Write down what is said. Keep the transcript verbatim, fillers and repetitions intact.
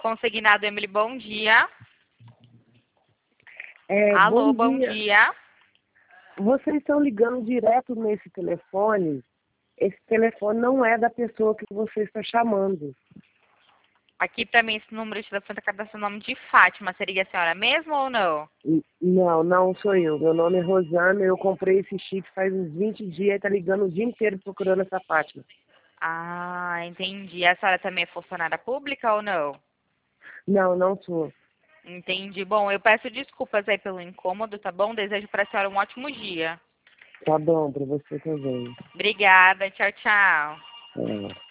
Consignado Emily, bom dia. É, Alô, bom bom dia. dia. Vocês estão ligando direto nesse telefone. Esse telefone não é da pessoa que você está chamando. Aqui para mim esse número de telefone está cadastrando o nome de Fátima. Seria a senhora mesmo ou não? N- Não, não sou eu. Meu nome é Rosana. Eu comprei esse chip faz uns vinte dias e está ligando o dia inteiro procurando essa Fátima. Ah, entendi. A senhora também é funcionária pública ou não? Não, não sou. Entendi. Bom, eu peço desculpas aí pelo incômodo, tá bom? Desejo para a senhora um ótimo dia. Tá bom, para você também. Obrigada. Tchau, tchau. É.